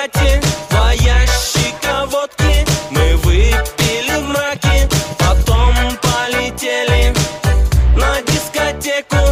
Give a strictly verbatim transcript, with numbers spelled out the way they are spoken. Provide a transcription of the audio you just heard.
хате, два ящика водки мы выпили в мраке, потом полетели на дискотеку.